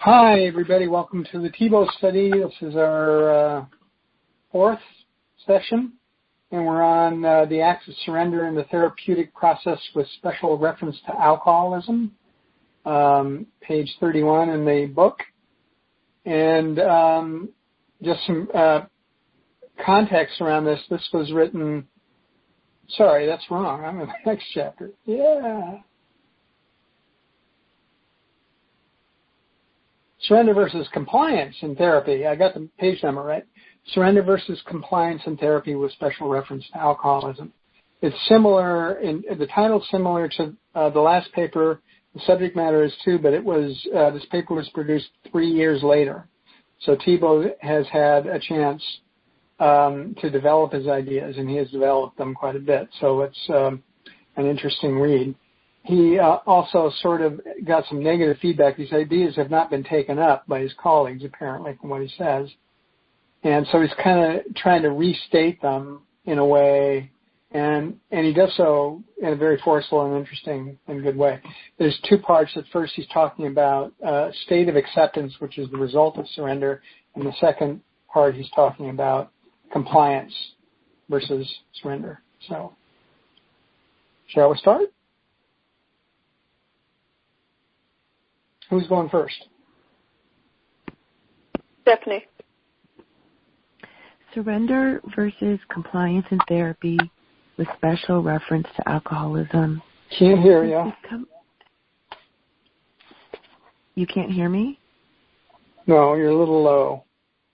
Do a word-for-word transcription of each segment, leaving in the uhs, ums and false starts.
Hi, everybody. Welcome to the T-B O study. This is our uh, fourth session, and we're on uh, the acts of surrender in the therapeutic process with special reference to alcoholism, um, page thirty-one in the book. And um, just some uh, context around this. This was written, sorry, that's wrong. I'm in the next chapter. Yeah. Surrender versus compliance in therapy. I got the page number right. Surrender versus compliance in therapy with special reference to alcoholism. It's similar, in, the title's similar to uh, the last paper. The subject matter is too, but it was, uh, this paper was produced three years later. So T B O has had a chance um, to develop his ideas, and he has developed them quite a bit. So it's um, an interesting read. He uh, also sort of got some negative feedback. These ideas have not been taken up by his colleagues, apparently, from what he says. And so he's kind of trying to restate them in a way, and and he does so in a very forceful and interesting and good way. There's two parts. At first, he's talking about uh, state of acceptance, which is the result of surrender, and the second part, he's talking about compliance versus surrender. So, shall we start? Who's going first? Stephanie. Surrender versus compliance in therapy with special reference to alcoholism. Can't hear you. You can't hear me? No, you're a little low.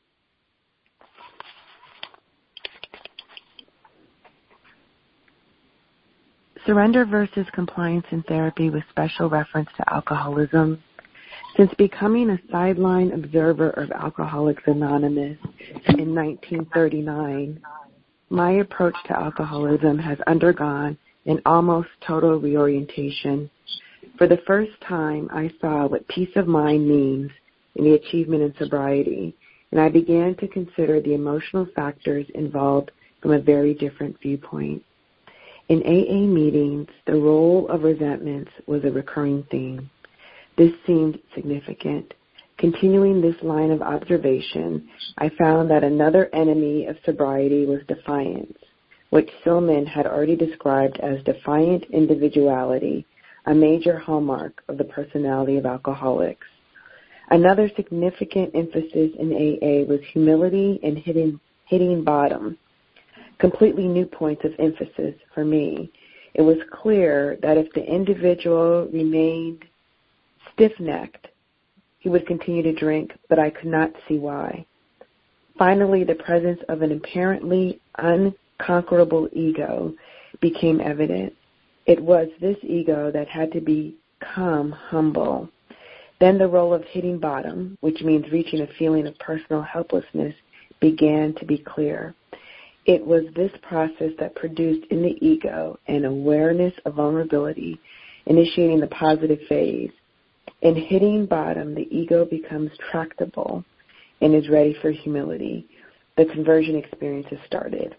Surrender versus compliance in therapy with special reference to alcoholism. Since becoming a sideline observer of Alcoholics Anonymous in nineteen thirty-nine, my approach to alcoholism has undergone an almost total reorientation. For the first time, I saw what peace of mind means in the achievement of sobriety, and I began to consider the emotional factors involved from a very different viewpoint. In A A meetings, the role of resentments was a recurring theme. This seemed significant. Continuing this line of observation, I found that another enemy of sobriety was defiance, which Silman had already described as defiant individuality, a major hallmark of the personality of alcoholics. Another significant emphasis in A A was humility and hitting, hitting bottom, completely new points of emphasis for me. It was clear that if the individual remained stiff-necked, he would continue to drink, but I could not see why. Finally, the presence of an apparently unconquerable ego became evident. It was this ego that had to become humble. Then the role of hitting bottom, which means reaching a feeling of personal helplessness, began to be clear. It was this process that produced in the ego an awareness of vulnerability, initiating the positive phase. In hitting bottom, the ego becomes tractable and is ready for humility. The conversion experience has started.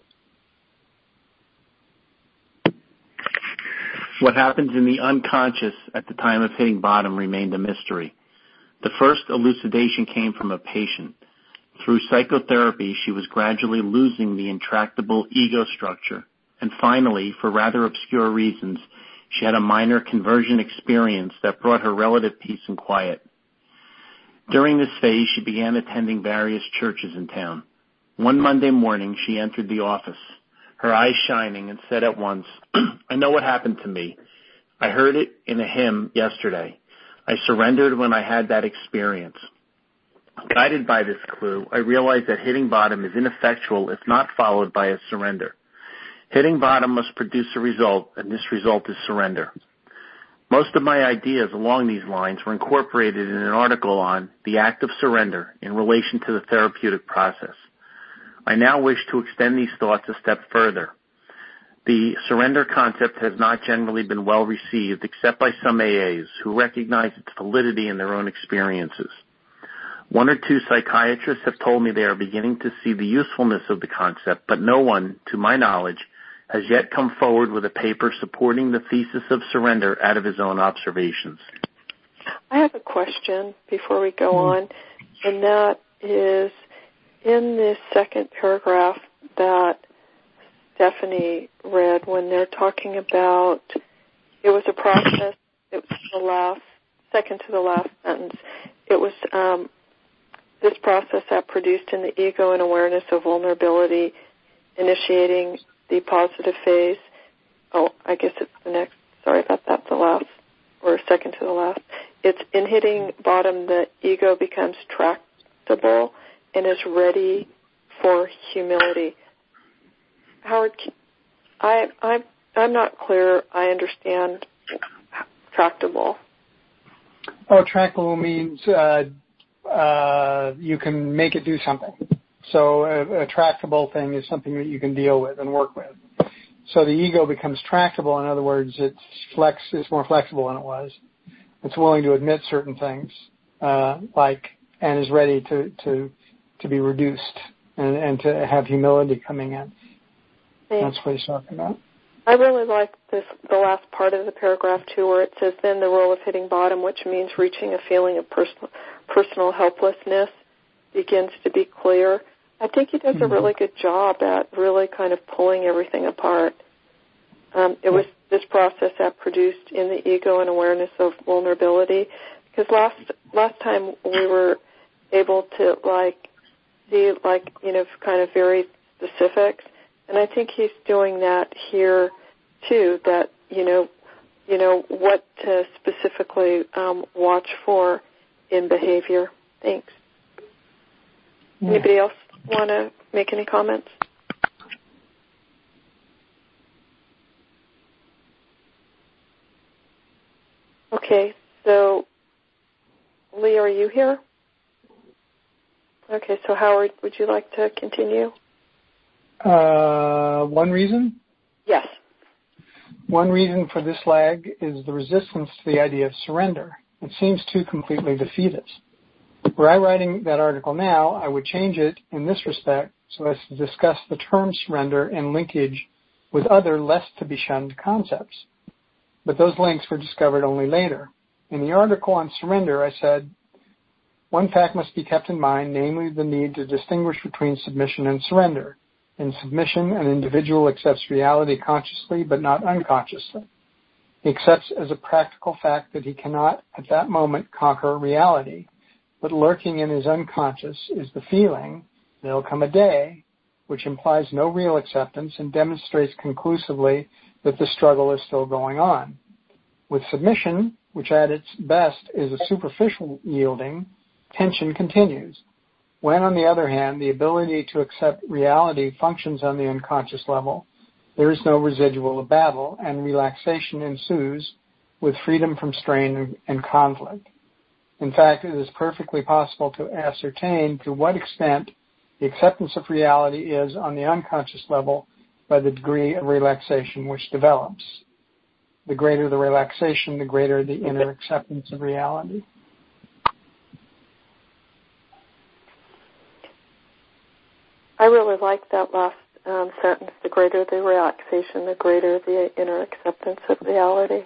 What happens in the unconscious at the time of hitting bottom remained a mystery. The first elucidation came from a patient. Through psychotherapy, she was gradually losing the intractable ego structure, and finally, for rather obscure reasons, she had a minor conversion experience that brought her relative peace and quiet. During this phase, she began attending various churches in town. One Monday morning, she entered the office, her eyes shining, and said at once, "I know what happened to me. I heard it in a hymn yesterday. I surrendered when I had that experience." Guided by this clue, I realized that hitting bottom is ineffectual if not followed by a surrender. Hitting bottom must produce a result, and this result is surrender. Most of my ideas along these lines were incorporated in an article on the act of surrender in relation to the therapeutic process. I now wish to extend these thoughts a step further. The surrender concept has not generally been well received except by some A As who recognize its validity in their own experiences. One or two psychiatrists have told me they are beginning to see the usefulness of the concept, but no one, to my knowledge, has yet come forward with a paper supporting the thesis of surrender out of his own observations. I have a question before we go on, and that is in this second paragraph that Stephanie read when they're talking about it was a process, it was the last, second to the last sentence. It was um, this process that produced in the ego an awareness of vulnerability, initiating the positive phase. Oh, I guess it's the next, sorry about that, the last, or second to the last. It's in hitting bottom, the ego becomes tractable and is ready for humility. Howard, I, I, I'm not clear. I understand tractable. Oh, tractable means uh, uh, you can make it do something. So a, a tractable thing is something that you can deal with and work with. So the ego becomes tractable. In other words, it's flex. It's more flexible than it was. It's willing to admit certain things, uh, like, and is ready to, to, to be reduced and, and to have humility coming in. Thanks. That's what he's talking about. I really like this, the last part of the paragraph too, where it says, then the role of hitting bottom, which means reaching a feeling of personal, personal helplessness, begins to be clear. I think he does mm-hmm. a really good job at really kind of pulling everything apart. Um, it was this process that produced in the ego an awareness of vulnerability, because last last time we were able to like see like you know kind of very specifics, and I think he's doing that here too. That you know you know what to specifically um, watch for in behavior. Thanks. Yeah. Anybody else want to make any comments? Okay, so Lee, are you here? Okay, so Howard, would you like to continue? Uh, one reason? Yes. One reason for this lag is the resistance to the idea of surrender. It seems too completely defeatist. Were I writing that article now, I would change it in this respect so as to discuss the term surrender in linkage with other less to be shunned concepts. But those links were discovered only later. In the article on surrender, I said, one fact must be kept in mind, namely the need to distinguish between submission and surrender. In submission, an individual accepts reality consciously but not unconsciously. He accepts as a practical fact that he cannot at that moment conquer reality, but lurking in his unconscious is the feeling, there'll come a day, which implies no real acceptance and demonstrates conclusively that the struggle is still going on. With submission, which at its best is a superficial yielding, tension continues. When, on the other hand, the ability to accept reality functions on the unconscious level, there is no residual of battle, and relaxation ensues with freedom from strain and conflict. In fact, it is perfectly possible to ascertain to what extent the acceptance of reality is on the unconscious level by the degree of relaxation which develops. The greater the relaxation, the greater the inner acceptance of reality. I really like that last um, sentence. The greater the relaxation, the greater the inner acceptance of reality.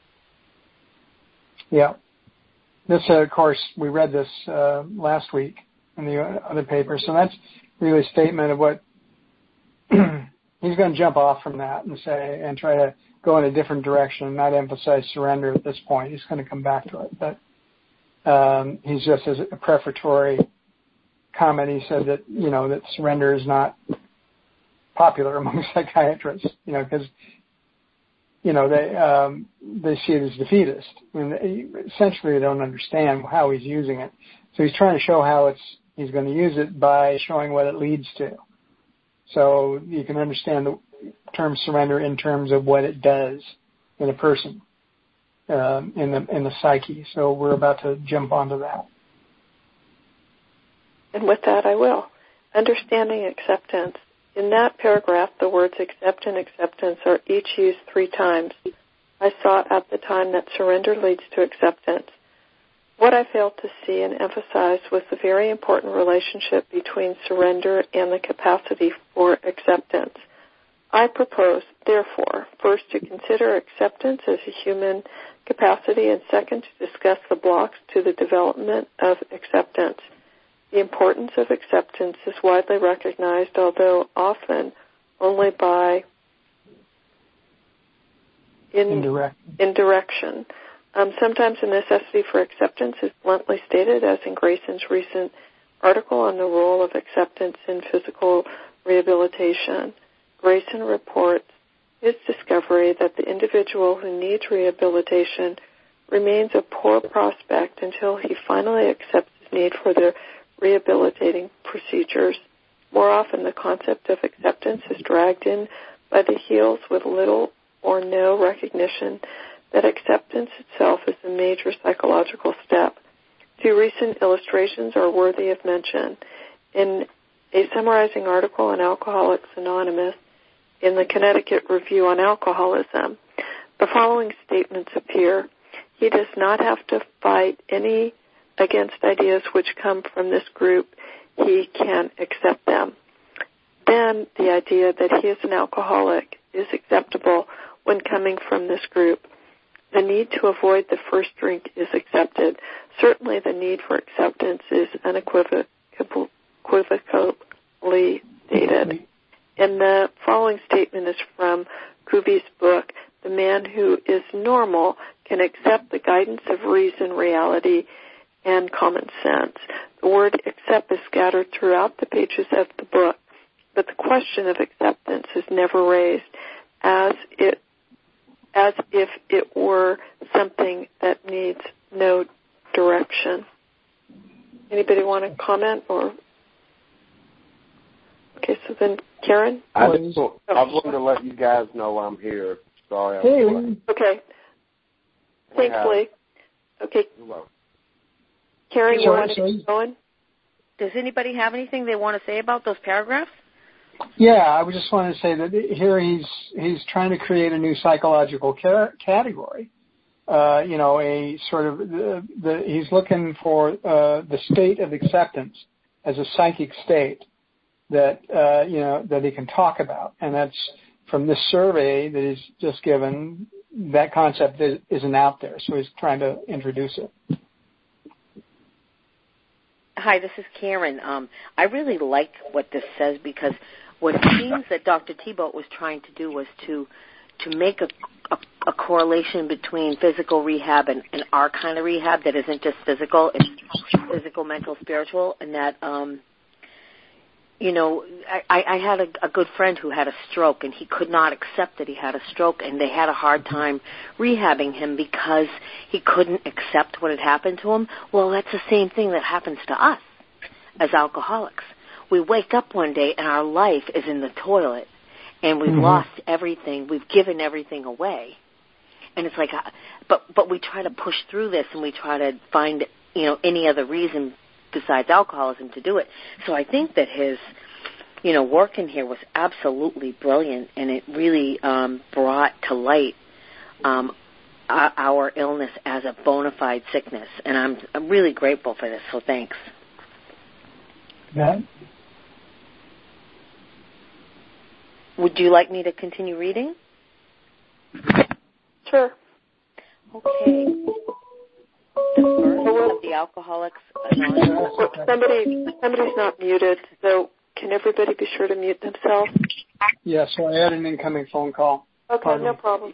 Yeah. This, uh, of course, we read this uh, last week in the other paper, so that's really a statement of what he's going to jump off from that and say and try to go in a different direction and not emphasize surrender at this point. He's going to come back to it, but um, he's just as a prefatory comment. He said that you know that surrender is not popular among psychiatrists, you know, because you know they um, they see it as defeatist. I mean, they, essentially, they don't understand how he's using it. So he's trying to show how it's he's going to use it by showing what it leads to. So you can understand the term surrender in terms of what it does in a person, um, in the in the psyche. So we're about to jump onto that. And with that, I will. Understanding acceptance. In that paragraph, the words accept and acceptance are each used three times. I saw at the time that surrender leads to acceptance. What I failed to see and emphasize was the very important relationship between surrender and the capacity for acceptance. I propose, therefore, first to consider acceptance as a human capacity, and second to discuss the blocks to the development of acceptance. The importance of acceptance is widely recognized, although often only by in, Indirect. indirection. Um, sometimes the necessity for acceptance is bluntly stated, as in Grayson's recent article on the role of acceptance in physical rehabilitation. Grayson reports his discovery that the individual who needs rehabilitation remains a poor prospect until he finally accepts his need for the rehabilitating procedures. More often, the concept of acceptance is dragged in by the heels with little or no recognition that acceptance itself is a major psychological step. Two recent illustrations are worthy of mention. In a summarizing article in Alcoholics Anonymous in the Connecticut Review on Alcoholism, the following statements appear. He does not have to fight any against ideas which come from this group. He can accept them. Then the idea that he is an alcoholic is acceptable when coming from this group. The need to avoid the first drink is accepted. Certainly the need for acceptance is unequivocally stated. And the following statement is from Kubi's book, The Man Who Is Normal Can Accept the Guidance of Reason, Reality, and Common Sense. The word accept is scattered throughout the pages of the book, but the question of acceptance is never raised as it as if it were something that needs no direction. Anybody want to comment? Or okay, so then Karen? I just oh. I wanted to let you guys know I'm here. Sorry. Hey. I'm okay. Thanks, Lee. Okay. Hello. Karen, you want to keep going? Does anybody have anything they want to say about those paragraphs? Yeah, I would just want to say that here he's he's trying to create a new psychological ca- category. Uh, you know, a sort of the, the he's looking for uh, the state of acceptance as a psychic state that uh, you know that he can talk about, and that's from this survey that he's just given. That concept is, isn't out there, so he's trying to introduce it. Hi, this is Karen. Um, I really like what this says because what it seems that Doctor Thibault was trying to do was to to make a, a, a correlation between physical rehab and, and our kind of rehab that isn't just physical, it's physical, mental, spiritual, and that, um, you know, I, I had a, a good friend who had a stroke, and he could not accept that he had a stroke, and they had a hard time rehabbing him because he couldn't accept what had happened to him. Well, that's the same thing that happens to us as alcoholics. We wake up one day, and our life is in the toilet, and we've mm-hmm. lost everything. We've given everything away. And it's like, but but we try to push through this, and we try to find, you know, any other reason besides alcoholism to do it. So I think that his, you know, work in here was absolutely brilliant, and it really um, brought to light um, our illness as a bona fide sickness. And I'm, I'm really grateful for this, so thanks. Yeah. Would you like me to continue reading? Sure. Okay. The first of the Alcoholics Anonymous. Somebody, somebody's not muted, so can everybody be sure to mute themselves? Yeah, so I had an incoming phone call. Okay, Pardon. No problem.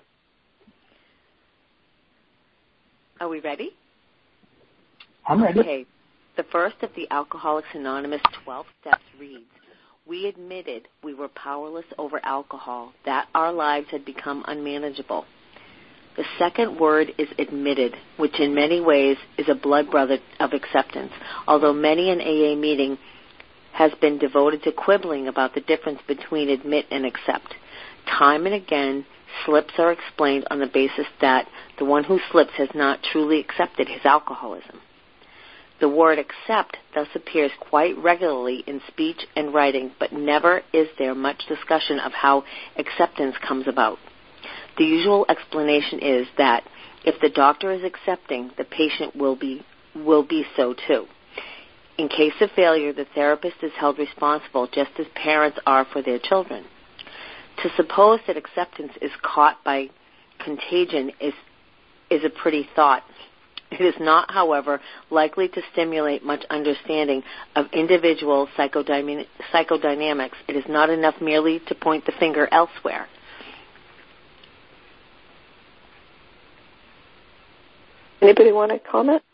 Are we ready? I'm ready. Okay. The first of the Alcoholics Anonymous twelve steps reads, "We admitted we were powerless over alcohol, that our lives had become unmanageable." The second word is admitted, which in many ways is a blood brother of acceptance, although many an A A meeting has been devoted to quibbling about the difference between admit and accept. Time and again, slips are explained on the basis that the one who slips has not truly accepted his alcoholism. The word accept thus appears quite regularly in speech and writing, but never is there much discussion of how acceptance comes about. The usual explanation is that if the doctor is accepting, the patient will be will be so too. In case of failure, the therapist is held responsible just as parents are for their children. to suppose that acceptance is caught by contagion is is a pretty thought. It is not, however, likely to stimulate much understanding of individual psychodyna- psychodynamics. It is not enough merely to point the finger elsewhere. Anybody want to comment?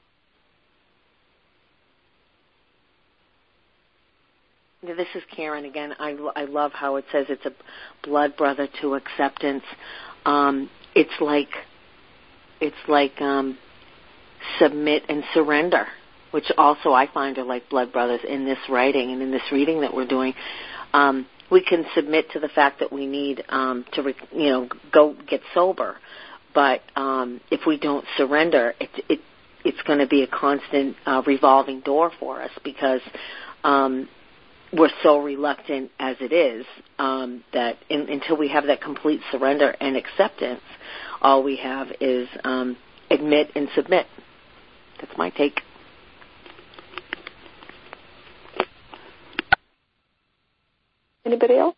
This is Karen again. I, I love how it says it's a blood brother to acceptance. Um, it's like it's like um, submit and surrender, which also I find are like blood brothers in this writing and in this reading that we're doing. Um, we can submit to the fact that we need um, to, re- you know, go get sober, but um, if we don't surrender, it, it it's going to be a constant uh, revolving door for us because um, we're so reluctant as it is um, that in, until we have that complete surrender and acceptance, all we have is um, admit and submit. That's my take. Anybody else?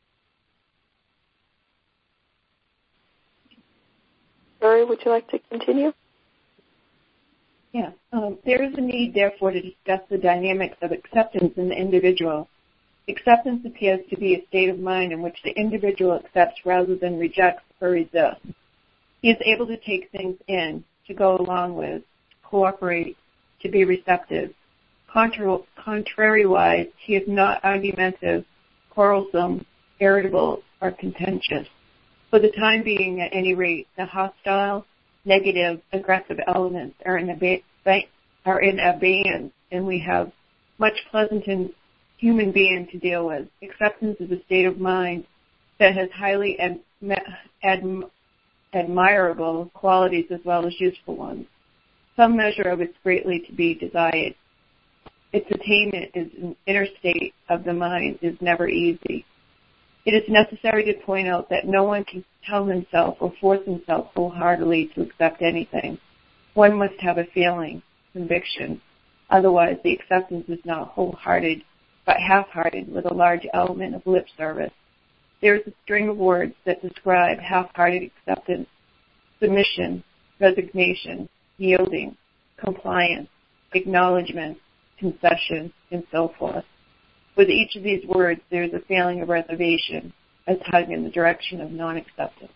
Barry, would you like to continue? Yeah. Um, there is a need, therefore, to discuss the dynamics of acceptance in the individual. Acceptance appears to be a state of mind in which the individual accepts rather than rejects or resists. He is able to take things in, to go along with, cooperate, to be receptive. Contra- contrariwise, he is not argumentative, quarrelsome, irritable, or contentious. For the time being, at any rate, the hostile, negative, aggressive elements are in, ab- are in abeyance, and we have much pleasant and human being to deal with. Acceptance is a state of mind that has highly ad- ad- admirable qualities as well as useful ones. Some measure of it's greatly to be desired. Its attainment is an inner state of the mind is never easy. It is necessary to point out that no one can tell himself or force himself wholeheartedly to accept anything. One must have a feeling, conviction. Otherwise, the acceptance is not wholehearted, but half-hearted with a large element of lip service. There is a string of words that describe half-hearted acceptance: submission, resignation, yielding, compliance, acknowledgement, concession, and so forth. With each of these words, there is a feeling of reservation, a tug in the direction of non-acceptance.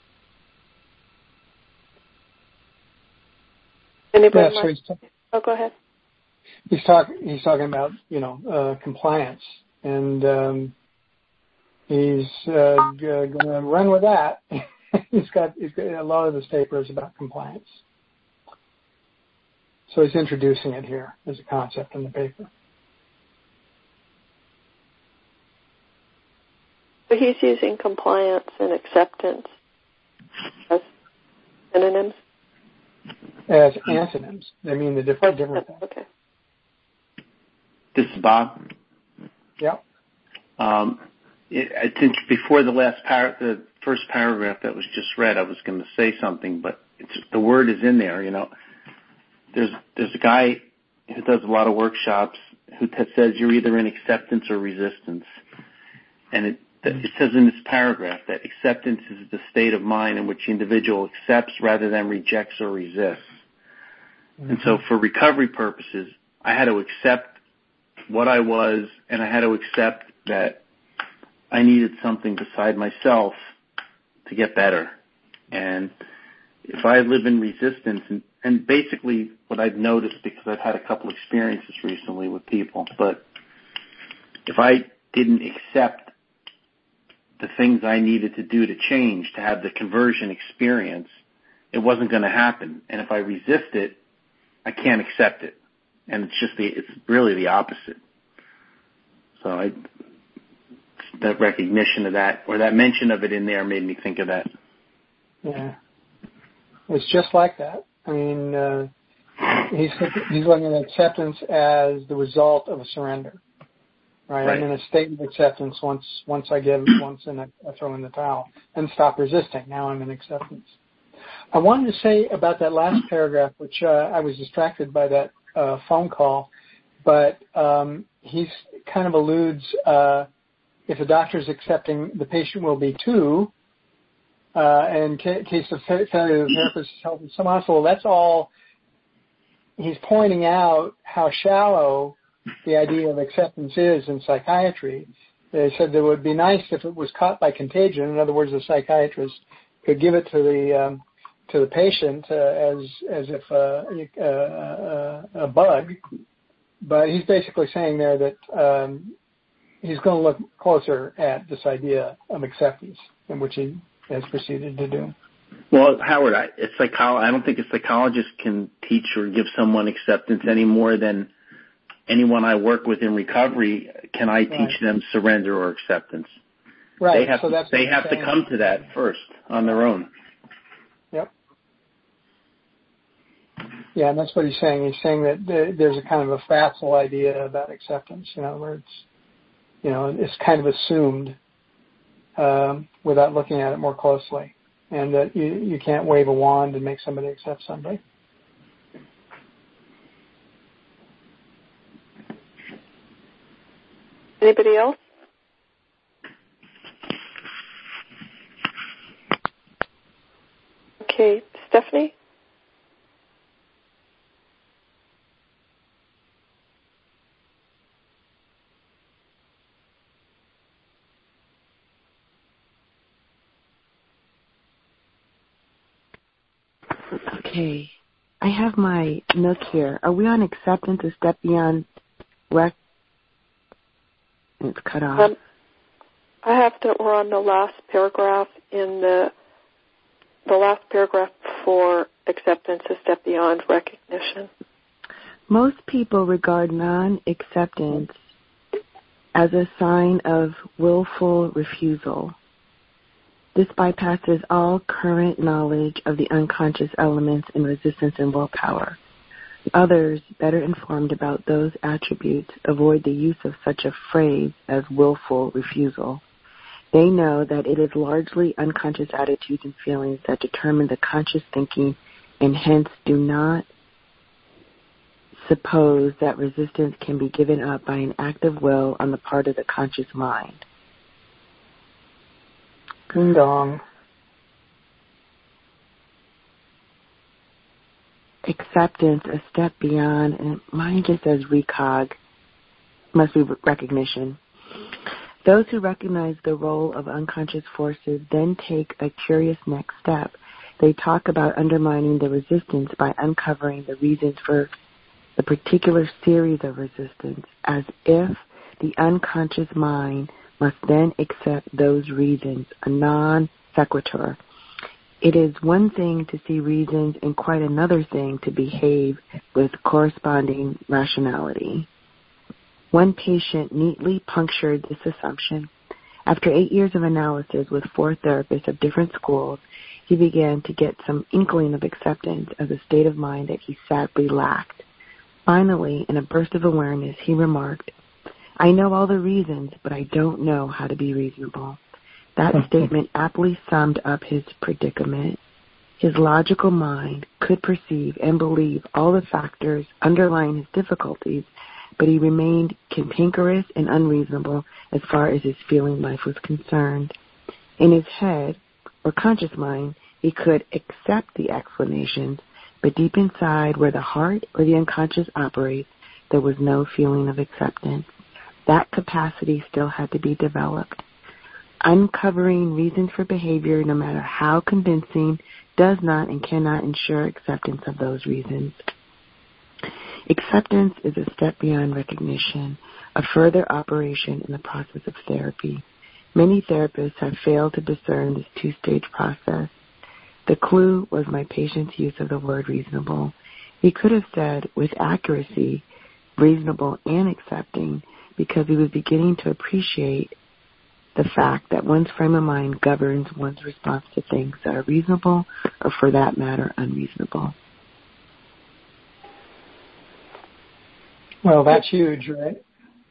Anybody yeah, so he's ta- oh, go ahead. He's talking. He's talking about you know uh, compliance, and um, he's uh, g- going to run with that. he's got he's got a lot of this paper is about compliance. So he's introducing it here as a concept in the paper. So he's using compliance and acceptance as synonyms? As antonyms. They mean the different, different things. Okay. This is Bob. Yeah. Um, it, I think before the last par- the first paragraph that was just read, I was going to say something, but it's, the word is in there, you know. There's there's a guy who does a lot of workshops who t- says you're either in acceptance or resistance. And it, it says in this paragraph that acceptance is the state of mind in which the individual accepts rather than rejects or resists. Mm-hmm. And so for recovery purposes, I had to accept what I was, and I had to accept that I needed something beside myself to get better. And if I live in resistance, and, and basically what I've noticed, because I've had a couple experiences recently with people, but if I didn't accept the things I needed to do to change, to have the conversion experience, it wasn't going to happen. And if I resist it, I can't accept it. And it's just the, it's really the opposite. So I, that recognition of that, or that mention of it in there made me think of that. Yeah. It's just like that. I mean, uh, he's he's looking at acceptance as the result of a surrender, right? right? I'm in a state of acceptance once once I give once and I, I throw in the towel and stop resisting. Now I'm in acceptance. I wanted to say about that last paragraph, which uh, I was distracted by that uh, phone call, but um, he kind of alludes uh, if the doctor is accepting, the patient will be too. Uh, and in ca- case of fa- failure, the therapist is helping someone else. Well, that's all. He's pointing out how shallow the idea of acceptance is in psychiatry. They said that it would be nice if it was caught by contagion. In other words, the psychiatrist could give it to the um, to the patient uh, as as if uh, uh, a bug. But he's basically saying there that um, he's going to look closer at this idea of acceptance, in which he has proceeded to do. Well, Howard, I, a psycholo- I don't think a psychologist can teach or give someone acceptance any more than anyone I work with in recovery. Can I teach right. them surrender or acceptance? Right. They have, so that's they have to come to that first on their own. Yep. Yeah, and that's what he's saying. He's saying that there's a kind of a facile idea about acceptance, you know, where it's, you know, it's kind of assumed um, without looking at it more closely, and that you, you can't wave a wand and make somebody accept somebody. Anybody else? Okay, Stephanie? Okay. I have my nook here. Are we on acceptance, a step beyond rec? It's cut off. Um, I have to, we're on the last paragraph in the, the last paragraph for acceptance, a step beyond recognition. Most people regard non-acceptance as a sign of willful refusal. This bypasses all current knowledge of the unconscious elements in resistance and willpower. Others, better informed about those attributes, avoid the use of such a phrase as willful refusal. They know that it is largely unconscious attitudes and feelings that determine the conscious thinking, and hence do not suppose that resistance can be given up by an act of will on the part of the conscious mind. Ding dong. Acceptance, a step beyond, and mine just says recog, must be recognition. Those who recognize the role of unconscious forces then take a curious next step. They talk about undermining the resistance by uncovering the reasons for the particular series of resistance, as if the unconscious mind must then accept those reasons, a non sequitur. It is one thing to see reasons and quite another thing to behave with corresponding rationality. One patient neatly punctured this assumption. After eight years of analysis with four therapists of different schools, he began to get some inkling of acceptance as a state of mind that he sadly lacked. Finally, in a burst of awareness, he remarked, "I know all the reasons, but I don't know how to be reasonable." That statement aptly summed up his predicament. His logical mind could perceive and believe all the factors underlying his difficulties, but he remained cantankerous and unreasonable as far as his feeling life was concerned. In his head, or conscious mind, he could accept the explanations, but deep inside, where the heart or the unconscious operates, there was no feeling of acceptance. That capacity still had to be developed. Uncovering reasons for behavior, no matter how convincing, does not and cannot ensure acceptance of those reasons. Acceptance is a step beyond recognition, a further operation in the process of therapy. Many therapists have failed to discern this two-stage process. The clue was my patient's use of the word reasonable. He could have said, with accuracy, reasonable and accepting, because he was beginning to appreciate the fact that one's frame of mind governs one's response to things that are reasonable or, for that matter, unreasonable. Well, that's huge, right?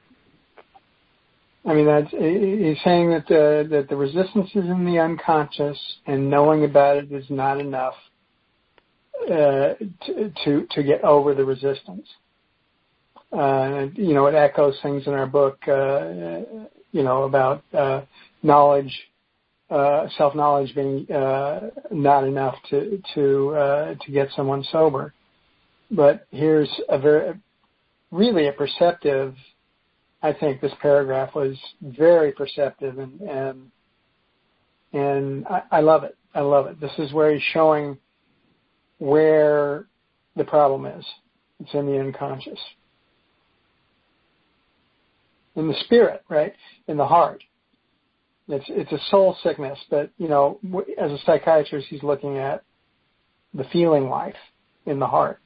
I mean, that's, he's saying that the, that the resistance is in the unconscious, and knowing about it is not enough uh, to, to to get over the resistance. Uh, you know, it echoes things in our book. Uh, you know, about uh, knowledge, uh, self-knowledge being uh, not enough to to uh, to get someone sober. But here's a very, really a perceptive. I think this paragraph was very perceptive, and and and I, I love it. I love it. This is where he's showing where the problem is. It's in the unconscious, in the spirit, right? In the heart. It's it's a soul sickness, but you know, as a psychiatrist, he's looking at the feeling life in the heart.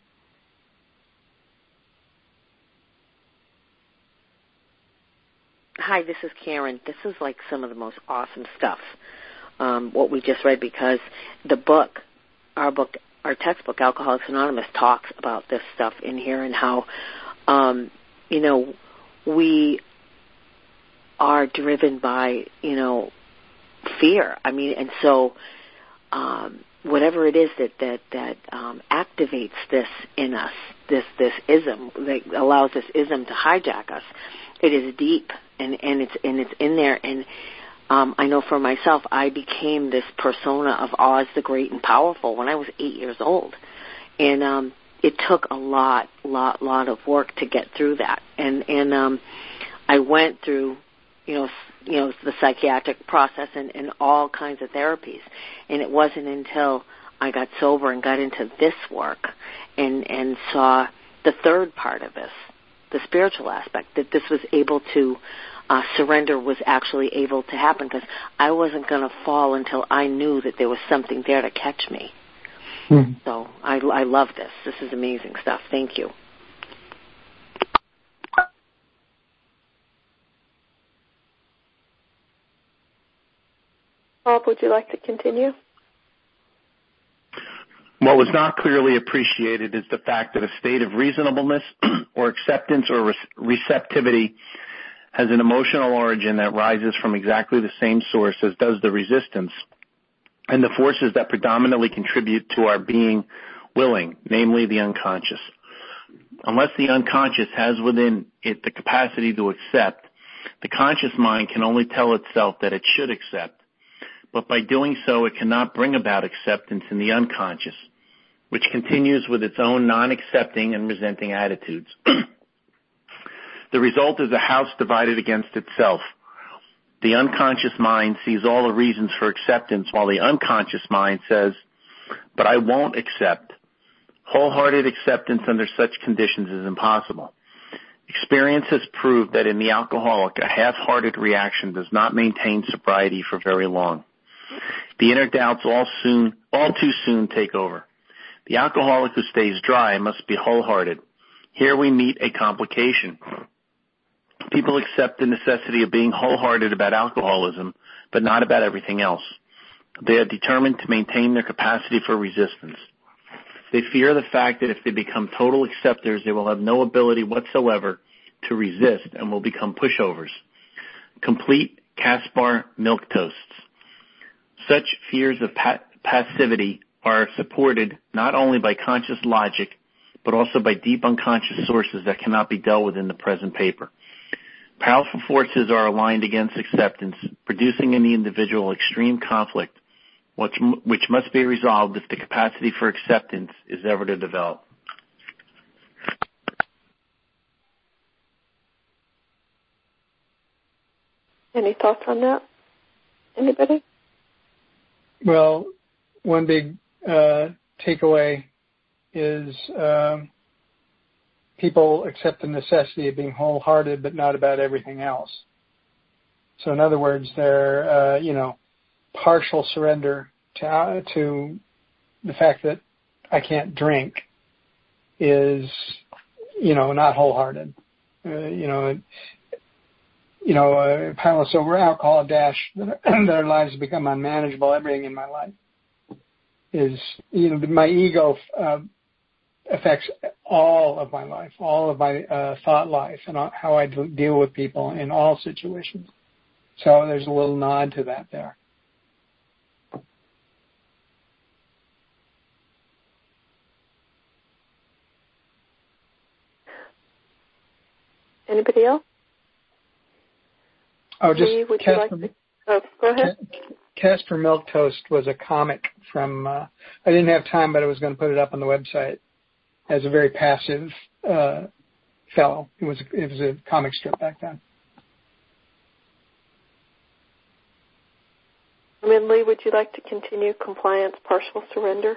Hi, this is Karen. This is like some of the most awesome stuff, um, what we just read, because the book, our book, our textbook, Alcoholics Anonymous, talks about this stuff in here and how, um, you know, we are driven by, you know, fear. I mean, and so um, whatever it is that that that um, activates this in us, this this ism that allows this ism to hijack us, it is deep. And, and it's and it's in there, and um, I know for myself, I became this persona of Oz the Great and Powerful when I was eight years old, and um, it took a lot, lot, lot of work to get through that. And and um, I went through, you know, you know, the psychiatric process and, and all kinds of therapies, and it wasn't until I got sober and got into this work and and saw the third part of this, the spiritual aspect, that this was able to. Uh, surrender was actually able to happen, because I wasn't going to fall until I knew that there was something there to catch me. Mm-hmm. So I, I love this. This is amazing stuff. Thank you. Bob, would you like to continue? What was not clearly appreciated is the fact that a state of reasonableness or acceptance or re- receptivity has an emotional origin that rises from exactly the same source as does the resistance and the forces that predominantly contribute to our being willing, namely the unconscious. Unless the unconscious has within it the capacity to accept, the conscious mind can only tell itself that it should accept, but by doing so it cannot bring about acceptance in the unconscious, which continues with its own non-accepting and resenting attitudes. The result is a house divided against itself. The unconscious mind sees all the reasons for acceptance, while the unconscious mind says, but I won't accept. Wholehearted acceptance under such conditions is impossible. Experience has proved that in the alcoholic, a half-hearted reaction does not maintain sobriety for very long. The inner doubts all soon, all too soon take over. The alcoholic who stays dry must be wholehearted. Here we meet a complication. People accept the necessity of being wholehearted about alcoholism, but not about everything else. They are determined to maintain their capacity for resistance. They fear the fact that if they become total acceptors, they will have no ability whatsoever to resist and will become pushovers, complete Caspar milquetoasts. Such fears of pa- passivity are supported not only by conscious logic, but also by deep unconscious sources that cannot be dealt with in the present paper. Powerful forces are aligned against acceptance, producing in the individual extreme conflict, which, which must be resolved if the capacity for acceptance is ever to develop. Any thoughts on that? Anybody? Well, one big uh, takeaway is uh, people accept the necessity of being wholehearted, but not about everything else. So in other words, they're, uh, you know, partial surrender to, uh, to the fact that I can't drink is, you know, not wholehearted. Uh, you know, you know, a pile of sober alcohol, a dash, that our lives become unmanageable, everything in my life is, you know, my ego uh, affects all of my life, all of my uh, thought life, and how I deal with people in all situations. So there's a little nod to that there. Anybody else? Oh, just Lee, would Casper, you like to? Oh, go ahead. Casper Milquetoast was a comic from. Uh, I didn't have time, but I was going to put it up on the website. As a very passive uh, fellow, it was it was a comic strip back then. And Lee, would you like to continue compliance, partial surrender?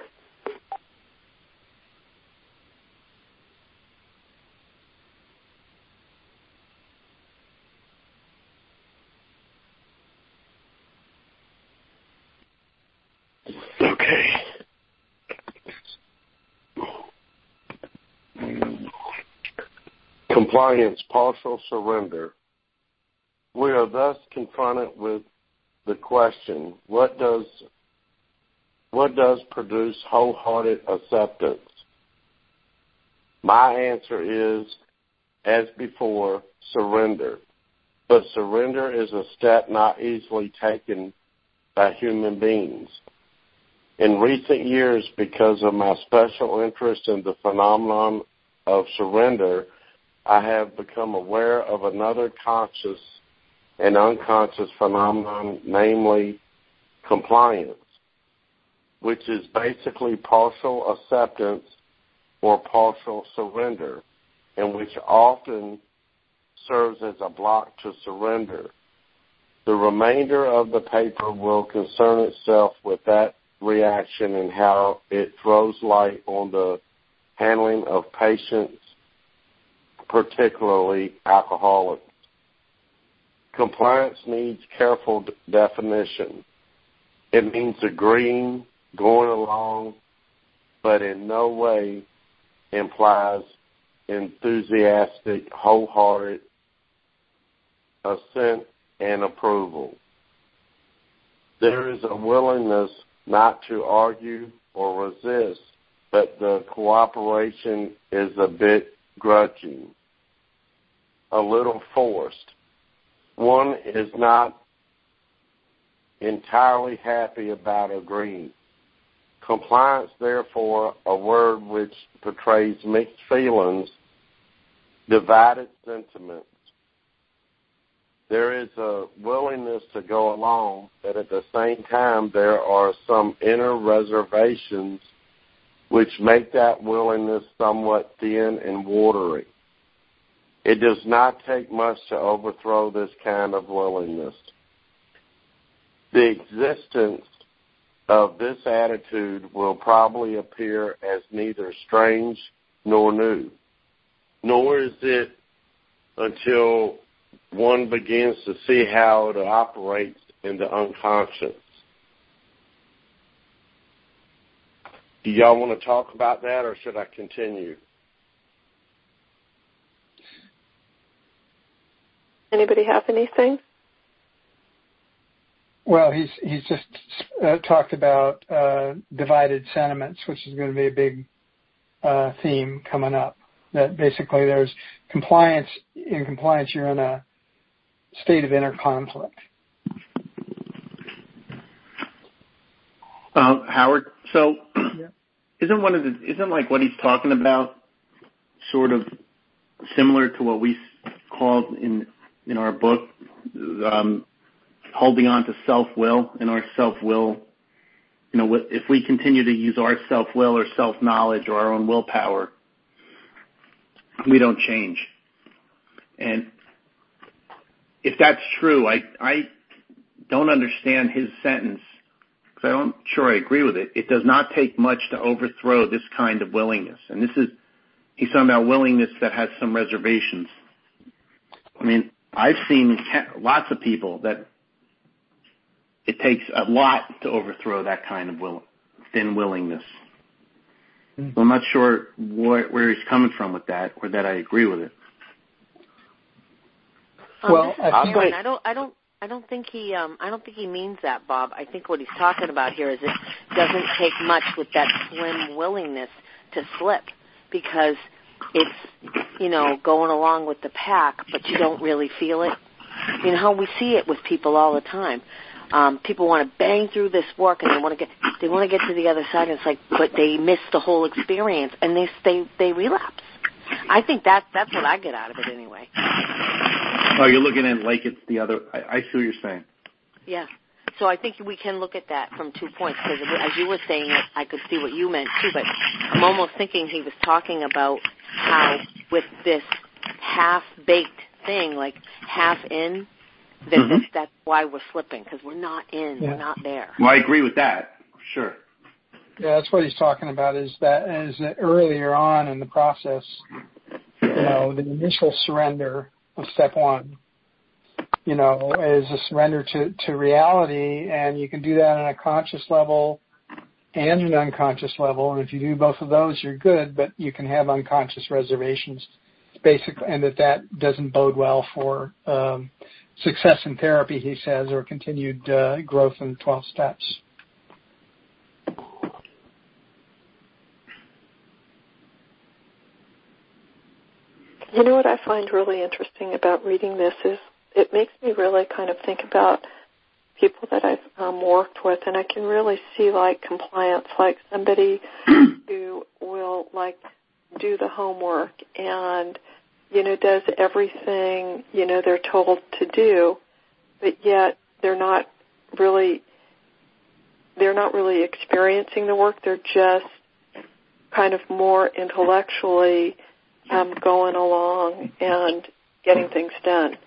Okay. Compliance, partial surrender. We are thus confronted with the question, what does what does produce wholehearted acceptance? My answer is, as before, surrender. But surrender is a step not easily taken by human beings. In recent years, because of my special interest in the phenomenon of surrender, I have become aware of another conscious and unconscious phenomenon, namely compliance, which is basically partial acceptance or partial surrender, and which often serves as a block to surrender. The remainder of the paper will concern itself with that reaction and how it throws light on the handling of patients, particularly alcoholics. Compliance needs careful d- definition. It means agreeing, going along, but in no way implies enthusiastic, wholehearted assent and approval. There is a willingness not to argue or resist, but the cooperation is a bit grudging, a little forced. One is not entirely happy about agreeing. Compliance, therefore, a word which portrays mixed feelings, divided sentiments. There is a willingness to go along, but at the same time there are some inner reservations which make that willingness somewhat thin and watery. It does not take much to overthrow this kind of willingness. The existence of this attitude will probably appear as neither strange nor new, nor is it until one begins to see how it operates in the unconscious. Do y'all want to talk about that, or should I continue? Anybody have anything? Well, he's he's just uh, talked about uh, divided sentiments, which is going to be a big uh, theme coming up. That basically there's compliance. In compliance, you're in a state of inner conflict. Uh, Howard, so yeah. isn't one of the isn't like what he's talking about sort of similar to what we called in in our book, um, holding on to self-will, and our self-will, you know, if we continue to use our self-will or self-knowledge or our own willpower, we don't change. And if that's true, I, I don't understand his sentence, because I'm sure I agree with it. It does not take much to overthrow this kind of willingness. And this is, he's talking about willingness that has some reservations. I mean, I've seen lots of people that it takes a lot to overthrow that kind of will, thin willingness. Mm-hmm. So I'm not sure where, where he's coming from with that, or that I agree with it. Um, well, I, Aaron, I don't, I don't, I don't think he, um, I don't think he means that, Bob. I think what he's talking about here is it doesn't take much with that slim willingness to slip, because it's, you know, going along with the pack, but you don't really feel it. You know how we see it with people all the time. Um, people want to bang through this work, and they want to get, they want to get to the other side. And it's like, but they miss the whole experience, and they they they relapse. I think that's that's what I get out of it anyway. Oh, you're looking at it like it's the other. I, I see what you're saying. Yeah. So I think we can look at that from two points, because as you were saying it, I could see what you meant too, but I'm almost thinking he was talking about how with this half-baked thing, like half in, that mm-hmm. that's, that's why we're slipping, because we're not in, yeah. we're not there. Well, I agree with that, sure. Yeah, that's what he's talking about, is that is that earlier on in the process, you know, the initial surrender of step one, you know, is a surrender to, to reality, and you can do that on a conscious level and an unconscious level. And if you do both of those, you're good, but you can have unconscious reservations, basically, and that that doesn't bode well for um, success in therapy, he says, or continued uh, growth in the twelve steps. You know what I find really interesting about reading this is it makes me really kind of think about people that I've um, worked with, and I can really see like compliance, like somebody who will like do the homework and, you know, does everything, you know, they're told to do, but yet they're not really, they're not really experiencing the work. They're just kind of more intellectually um, going along and getting things done.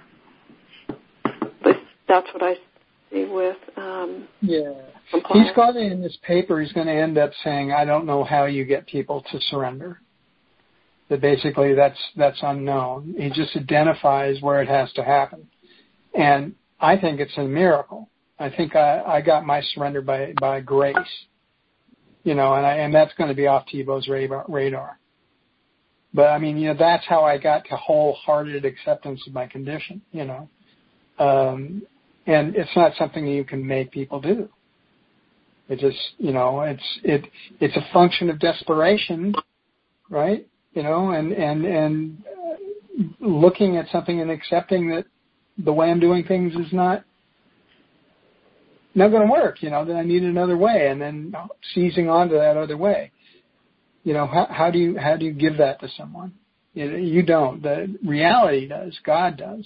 That's what I see with um, yeah. compliance. He's got it in this paper. He's going to end up saying, "I don't know how you get people to surrender." That basically that's that's unknown. He just identifies where it has to happen, and I think it's a miracle. I think I, I got my surrender by by grace, you know, and I, and that's going to be off Thibault's radar. But I mean, you know, that's how I got to wholehearted acceptance of my condition, you know. Um, And it's not something you can make people do. It just, you know, it's it it's a function of desperation, right? You know, and and and looking at something and accepting that the way I'm doing things is not not going to work. You know, that I need another way, and then seizing onto that other way. You know, how, how do you how do you give that to someone? You, you don't. The reality does. God does.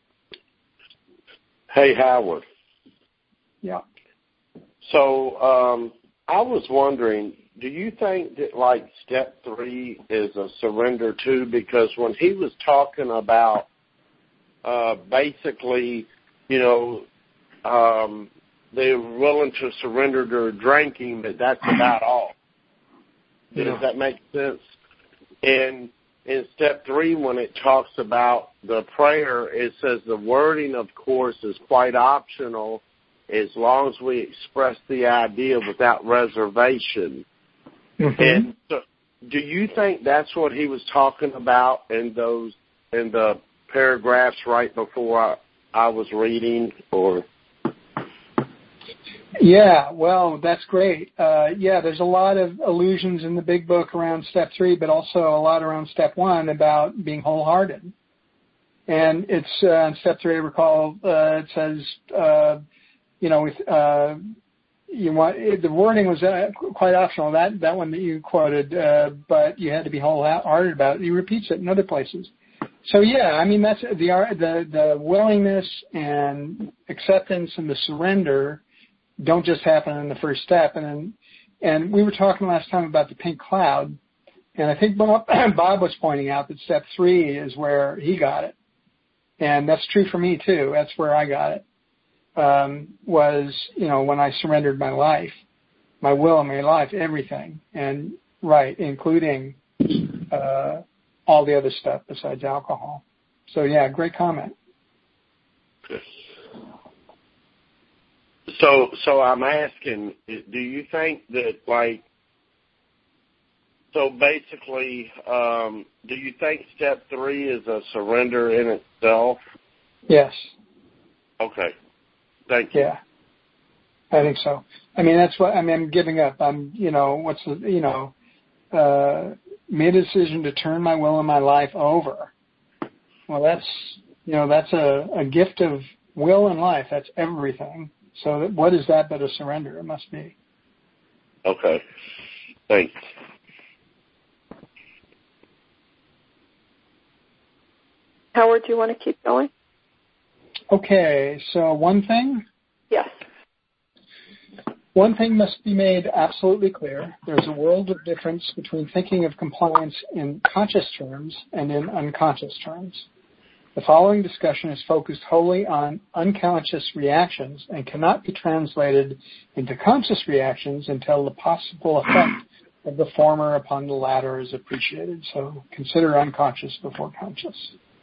Hey, Howard. Yeah. So um, I was wondering, do you think that, like, step three is a surrender too? Because when he was talking about uh, basically, you know, um, they're willing to surrender their drinking, but that's about all. Yeah. Does that make sense? And in step three, when it talks about the prayer, it says the wording, of course, is quite optional as long as we express the idea without reservation. Mm-hmm. And so, do you think that's what he was talking about in those in the paragraphs right before I, I was reading, or? Yeah, well, that's great. Uh, yeah, there's a lot of allusions in the big book around step three, but also a lot around step one about being wholehearted. And it's uh, in step three, I recall, uh, it says, uh, you know, with, uh, you want the wording was uh, quite optional. That that one that you quoted, uh, but you had to be wholehearted about it. He repeats it in other places. So yeah, I mean that's the the the willingness and acceptance and the surrender don't just happen in the first step. And then, and we were talking last time about the pink cloud, and I think Bob, Bob was pointing out that step three is where he got it, and that's true for me too. That's where I got it. Um, was you know when I surrendered my life, my will and my life, everything, and right, including uh, all the other stuff besides alcohol. So yeah, great comment. So, so I'm asking, do you think that, like, so basically, um, do you think step three is a surrender in itself? Yes. Okay. Thank you. Yeah. I think so. I mean, that's what, I mean, I'm giving up. I'm, you know, what's the, you know, uh, made a decision to turn my will and my life over. Well, that's, you know, that's a, a gift of will and life. That's everything. So that, what is that but a surrender? It must be. Okay. Thanks. Howard, do you want to keep going? Okay, so one thing? Yes. One thing must be made absolutely clear. There's a world of difference between thinking of compliance in conscious terms and in unconscious terms. The following discussion is focused wholly on unconscious reactions and cannot be translated into conscious reactions until the possible effect of the former upon the latter is appreciated. So consider unconscious before conscious.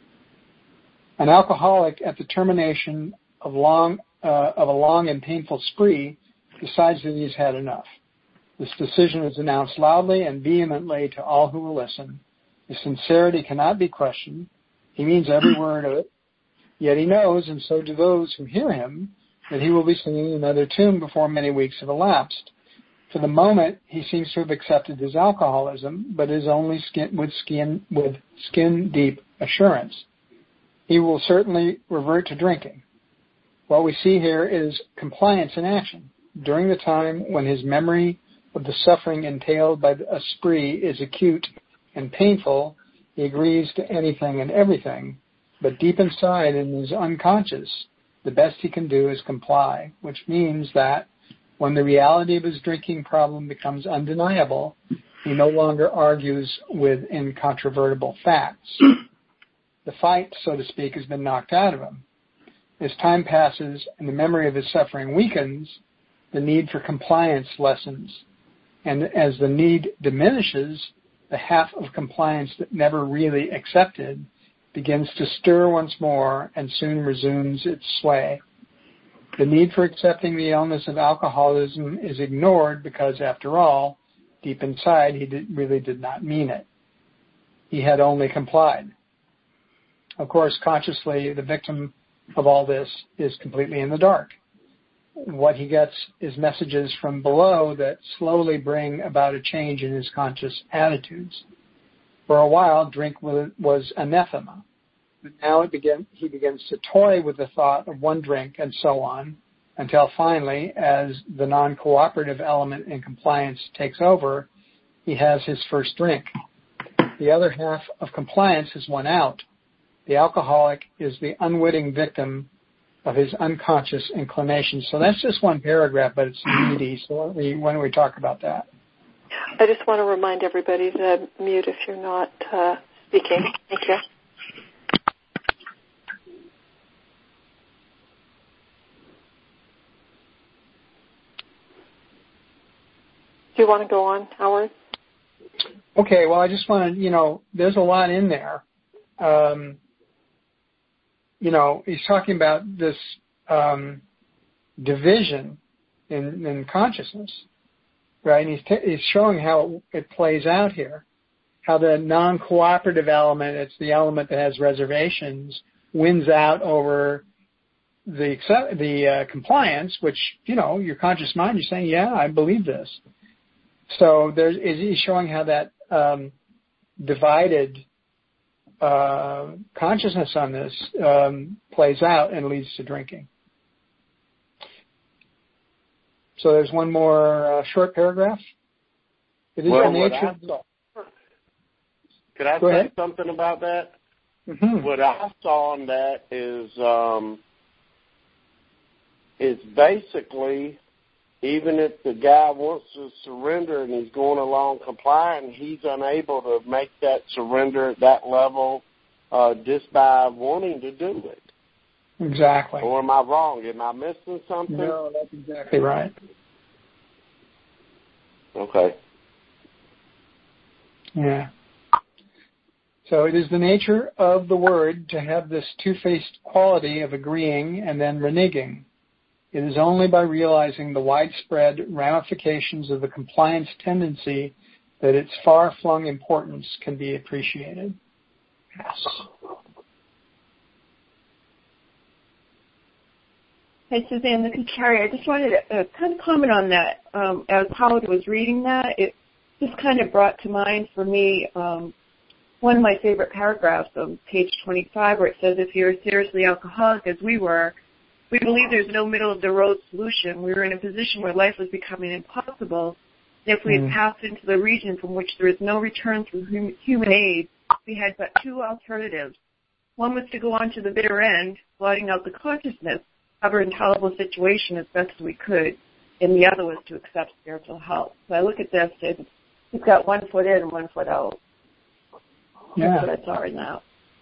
An alcoholic at the termination of long uh, of a long and painful spree decides that he's had enough. This decision is announced loudly and vehemently to all who will listen. His sincerity cannot be questioned. He means every word of it. Yet he knows, and so do those who hear him, that he will be singing another tune before many weeks have elapsed. For the moment, he seems to have accepted his alcoholism, but is only skin, with skin with skin-deep assurance. He will certainly revert to drinking. What we see here is compliance in action. During the time when his memory of the suffering entailed by a spree is acute and painful, he agrees to anything and everything, but deep inside in his unconscious, the best he can do is comply, which means that when the reality of his drinking problem becomes undeniable, he no longer argues with incontrovertible facts. The fight, so to speak, has been knocked out of him. As time passes and the memory of his suffering weakens, the need for compliance lessens. And as the need diminishes, the half of compliance that never really accepted begins to stir once more and soon resumes its sway. The need for accepting the illness of alcoholism is ignored because, after all, deep inside, he did, really did not mean it. He had only complied. Of course, consciously, the victim of all this is completely in the dark. What he gets is messages from below that slowly bring about a change in his conscious attitudes. For a while, drink was anathema. But now it begin, he begins to toy with the thought of one drink and so on, until finally, as the non-cooperative element in compliance takes over, he has his first drink. The other half of compliance has won out. The alcoholic is the unwitting victim of his unconscious inclinations. So that's just one paragraph, but it's meaty. So why don't we, why don't we talk about that? I just want to remind everybody to mute if you're not uh, speaking. Thank you. Do you want to go on, Howard? Okay, well, I just want to, you know, there's a lot in there. Um, you know, he's talking about this um, division in, in consciousness, right? And he's, t- he's showing how it, it plays out here, how the non-cooperative element, it's the element that has reservations, wins out over the accept, the uh, compliance, which, you know, your conscious mind, you're saying, yeah, I believe this. So there's, he's showing how that um, divided uh, consciousness on this um, plays out and leads to drinking. So there's one more uh, short paragraph. It is well, the nature. I saw, could I Go say ahead. something about that? Mm-hmm. What I saw on that is um, is basically, even if the guy wants to surrender and he's going along complying, he's unable to make that surrender at that level uh, just by wanting to do it. Exactly. Or am I wrong? Am I missing something? No, that's exactly right. Okay. Yeah. So it is the nature of the word to have this two-faced quality of agreeing and then reneging. It is only by realizing the widespread ramifications of the compliance tendency that its far-flung importance can be appreciated. Yes. Hey, Suzanne, this is Carrie. I just wanted to uh, kind of comment on that. Um, as Howard was reading that, it just kind of brought to mind for me um, one of my favorite paragraphs on page twenty-five where it says, if you're seriously alcoholic, as we were, we believe there's no middle-of-the-road solution. We were in a position where life was becoming impossible. And if we had mm. passed into the region from which there is no return through hum- human aid, we had but two alternatives, One was to go on to the bitter end, blotting out the consciousness of our intolerable situation as best as we could, and the other was to accept spiritual help. So I look at this, and he's got one foot in and one foot out. Yeah. That's what I saw right now.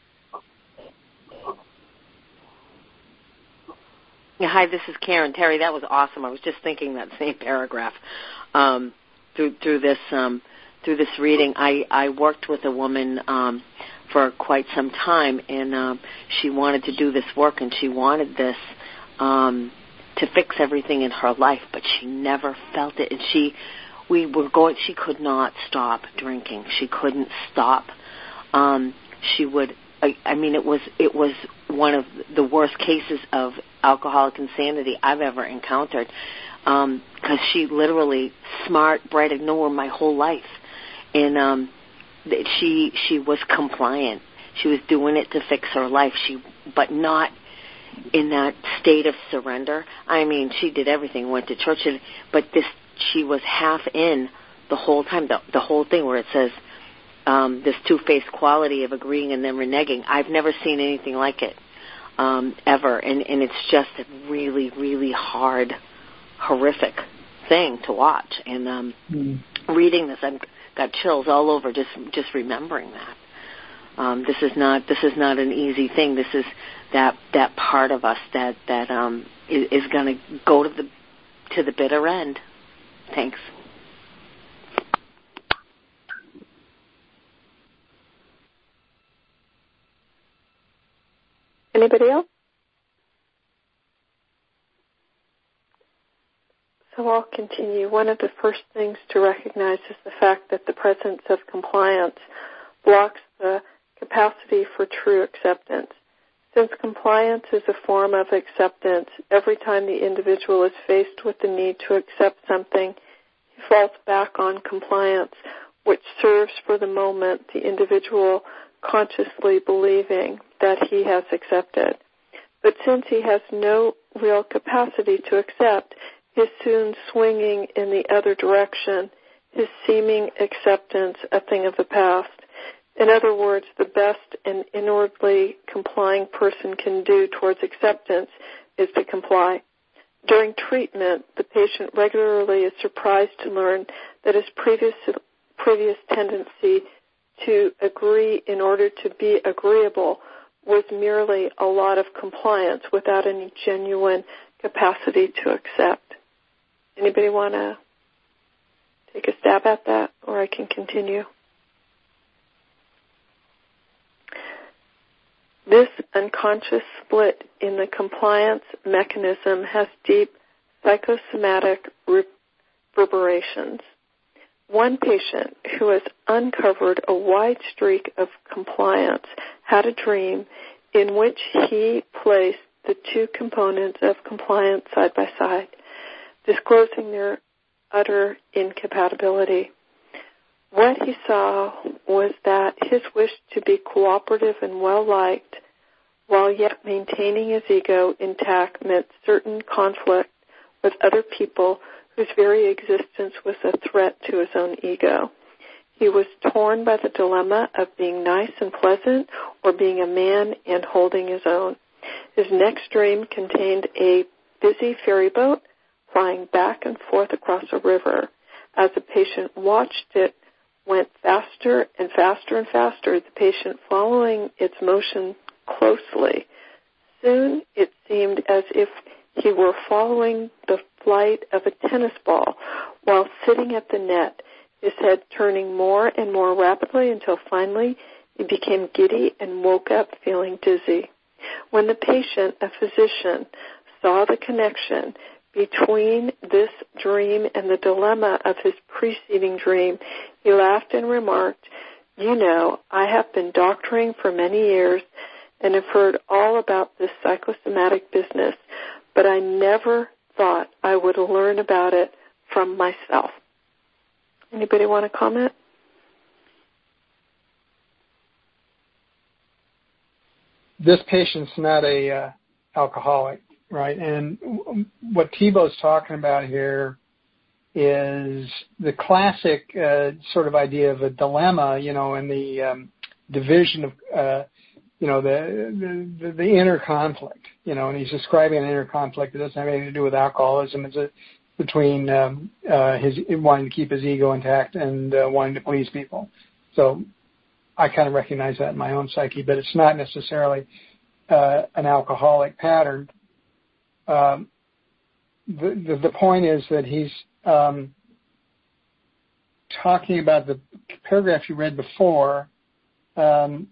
Yeah, hi, this is Karen. Terry, that was awesome. I was just thinking that same paragraph um, through through this um, through this reading. I, I worked with a woman um, for quite some time, and um, she wanted to do this work, and she wanted this um, to fix everything in her life, but she never felt it. And she, we were going. She could not stop drinking. She couldn't stop. Um, she would. I, I mean, it was it was one of the worst cases of alcoholic insanity I've ever encountered, because um, she literally, smart, bright, ignored my whole life, and um, she she was compliant. She was doing it to fix her life. She, but not in that state of surrender. I mean, she did everything, went to church, and, but this she was half in the whole time. The, the whole thing where it says. Um, this two-faced quality of agreeing and then reneging. I've never seen anything like it um, ever, and, and it's just a really, really hard, horrific thing to watch. And um, mm. reading this, I've got chills all over just just remembering that. Um, this is not this is not an easy thing. This is that that part of us that that um, is, is going to go to the to the bitter end. Thanks. Anybody else? So I'll continue. One of the first things to recognize is the fact that the presence of compliance blocks the capacity for true acceptance. Since compliance is a form of acceptance, every time the individual is faced with the need to accept something, he falls back on compliance, which serves for the moment the individual consciously believing that he has accepted. But since he has no real capacity to accept, he is soon swinging in the other direction, his seeming acceptance a thing of the past. In other words, the best an inwardly complying person can do towards acceptance is to comply. During treatment, the patient regularly is surprised to learn that his previous previous tendency to agree in order to be agreeable was merely a lot of compliance without any genuine capacity to accept. Anybody want to take a stab at that, or I can continue? This unconscious split in the compliance mechanism has deep psychosomatic reverberations. One patient who has uncovered a wide streak of compliance had a dream in which he placed the two components of compliance side by side, disclosing their utter incompatibility. What he saw was that his wish to be cooperative and well-liked while yet maintaining his ego intact meant certain conflict with other people whose very existence was a threat to his own ego. He was torn by the dilemma of being nice and pleasant or being a man and holding his own. His next dream contained a busy ferry boat flying back and forth across a river. As the patient watched it, went faster and faster and faster, the patient following its motion closely. Soon it seemed as if he were following the flight of a tennis ball while sitting at the net, his head turning more and more rapidly until finally he became giddy and woke up feeling dizzy. When the patient, a physician, saw the connection between this dream and the dilemma of his preceding dream, he laughed and remarked, "You know, I have been doctoring for many years and have heard all about this psychosomatic business, but I never thought I would learn about it from myself." Anybody want to comment? This patient's not a uh, alcoholic, right? And what Thibault's talking about here is the classic uh, sort of idea of a dilemma, you know, in the um, division of uh, you know, the, the, the inner conflict, you know, and he's describing an inner conflict that doesn't have anything to do with alcoholism. It's a, between um, uh, his wanting to keep his ego intact and uh, wanting to please people. So I kind of recognize that in my own psyche, but it's not necessarily uh, an alcoholic pattern. Um, the, the, the point is that he's um, talking about the paragraph you read before. Um,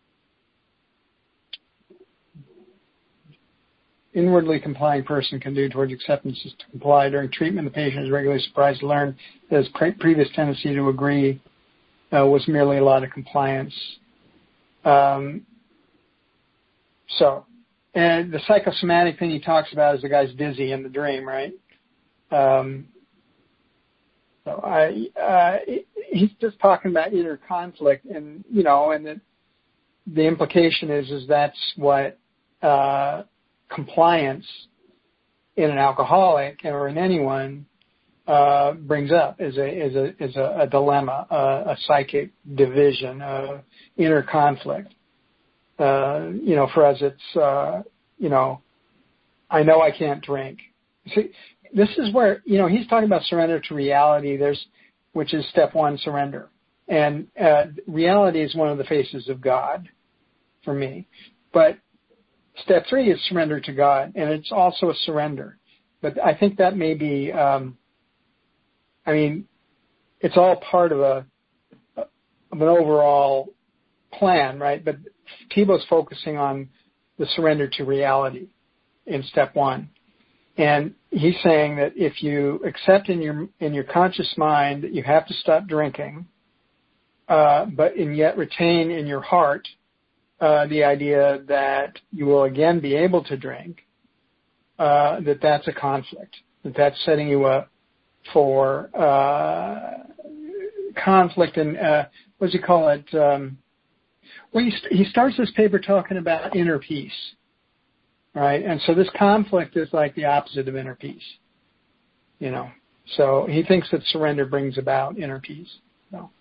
inwardly complying person can do towards acceptance is to comply. During treatment, the patient is regularly surprised to learn that his pre- previous tendency to agree uh, was merely a lot of compliance. Um, so, and the psychosomatic thing he talks about is the guy's dizzy in the dream, right? Um, so I, uh, he's just talking about inner conflict, and you know, and the, the implication is is that's what uh, compliance in an alcoholic or in anyone uh, brings up is a is a is a, a dilemma, a, a psychic division, a inner conflict. Uh, you know, for us, it's uh, you know, I know I can't drink. See, this is where, you know, he's talking about surrender to reality. There's, which is step one, surrender, and uh, reality is one of the faces of God for me, but step three is surrender to God, and it's also a surrender. But I think that may be, um, I mean, it's all part of a of an overall plan, right? But Thibault's focusing on the surrender to reality in step one. And he's saying that if you accept in your in your conscious mind that you have to stop drinking, uh, but and yet retain in your heart Uh, the idea that you will again be able to drink, uh, that that's a conflict, that that's setting you up for uh, conflict and, uh, what does he call it? Um, well, he, st- he starts this paper talking about inner peace, right? And so this conflict is like the opposite of inner peace, you know. So he thinks that surrender brings about inner peace. So.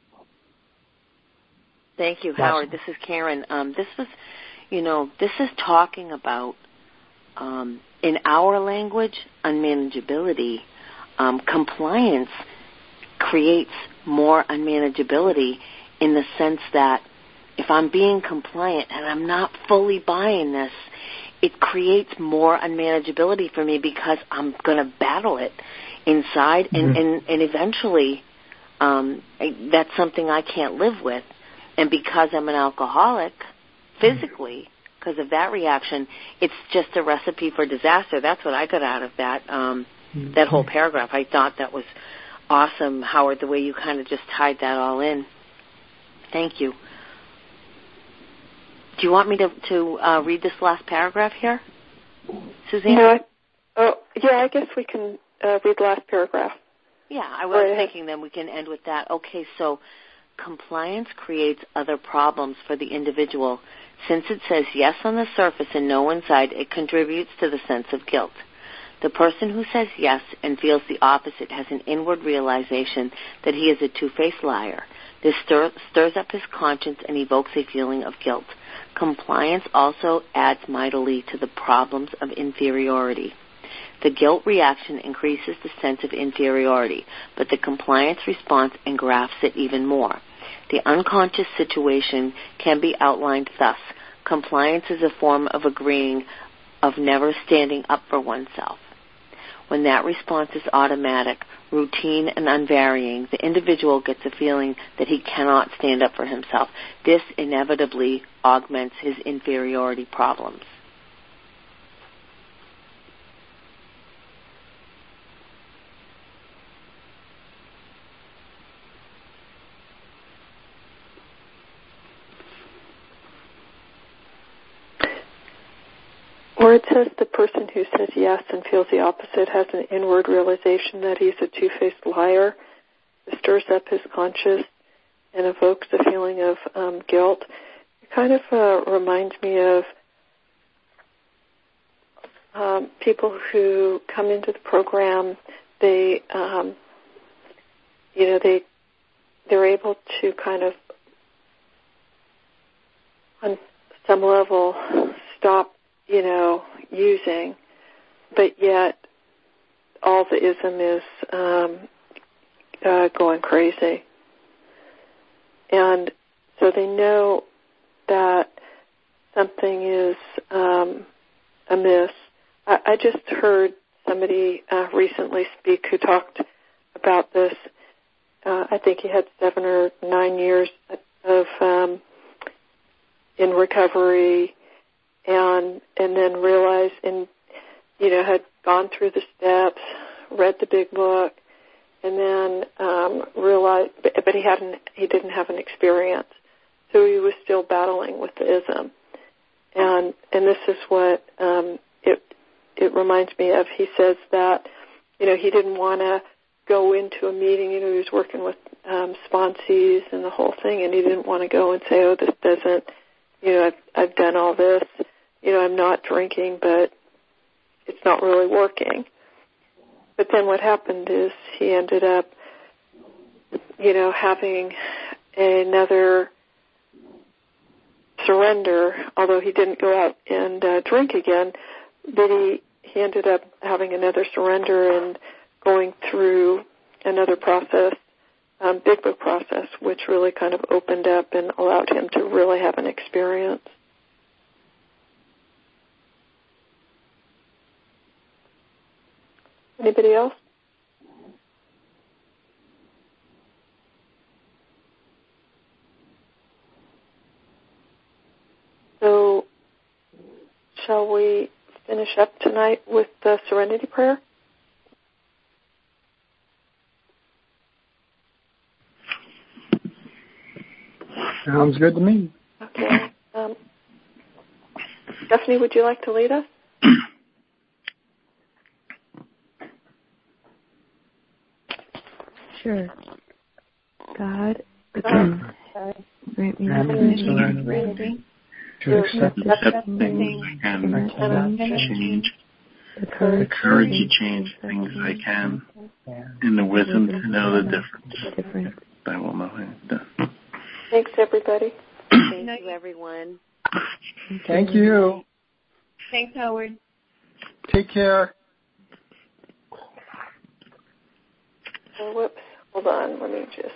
Thank you, Howard. This is Karen. Um, this was, you know, this is talking about, um, in our language, unmanageability. Um, compliance creates more unmanageability in the sense that if I'm being compliant and I'm not fully buying this, it creates more unmanageability for me because I'm going to battle it inside, mm-hmm. and, and, and eventually um, that's something I can't live with. And because I'm an alcoholic, physically, because of that reaction, it's just a recipe for disaster. That's what I got out of that um, mm-hmm. that whole paragraph. I thought that was awesome, Howard, the way you kind of just tied that all in. Thank you. Do you want me to, to uh, read this last paragraph here, Suzanne? No, I, oh, yeah, I guess we can uh, read the last paragraph. Yeah, I was right. thinking then we can end with that. Okay, so compliance creates other problems for the individual. Since it says yes on the surface and no inside, it contributes to the sense of guilt. The person who says yes and feels the opposite has an inward realization that he is a two-faced liar. This stir, stirs up his conscience and evokes a feeling of guilt. Compliance also adds mightily to the problems of inferiority. The guilt reaction increases the sense of inferiority, but the compliance response engrafts it even more. The unconscious situation can be outlined thus. Compliance is a form of agreeing, of never standing up for oneself. When that response is automatic, routine, and unvarying, the individual gets a feeling that he cannot stand up for himself. This inevitably augments his inferiority problems. Or it says the person who says yes and feels the opposite has an inward realization that he's a two-faced liar. It stirs up his conscience and evokes a feeling of um, guilt. It kind of uh, reminds me of um, people who come into the program. They, um, you know, they they're able to kind of un- some level, stop, you know, using, but yet all the ism is um, uh, going crazy. And so they know that something is um, amiss. I, I just heard somebody uh, recently speak who talked about this. Uh, I think he had seven or nine years of um, in recovery, and and then realized, and you know, had gone through the steps, read the big book, and then um, realized, but, but he hadn't, he didn't have an experience, so he was still battling with the ism, and and this is what um, it it reminds me of. He says that, you know, he didn't want to go into a meeting. You know, he was working with um, sponsees and the whole thing, and he didn't want to go and say, "Oh, this doesn't." You know, I've, I've done all this. You know, I'm not drinking, but it's not really working. But then what happened is he ended up, you know, having another surrender, although he didn't go out and uh, drink again, but he, he ended up having another surrender and going through another process, um, Big Book process, which really kind of opened up and allowed him to really have an experience. Anybody else? So, shall we finish up tonight with the Serenity Prayer? Sounds good to me. Okay. Um, Stephanie, would you like to lead us? Sure. God, God, grant me Grant Serenity to accept to accept things I can, and change, the the courage, courage to change things I can, and the wisdom to know the difference. difference. I will know it. Thanks, everybody. Thank you, everyone. Thank you. Thanks, Howard. Take care. Oh, whoops. Hold on. Let me just...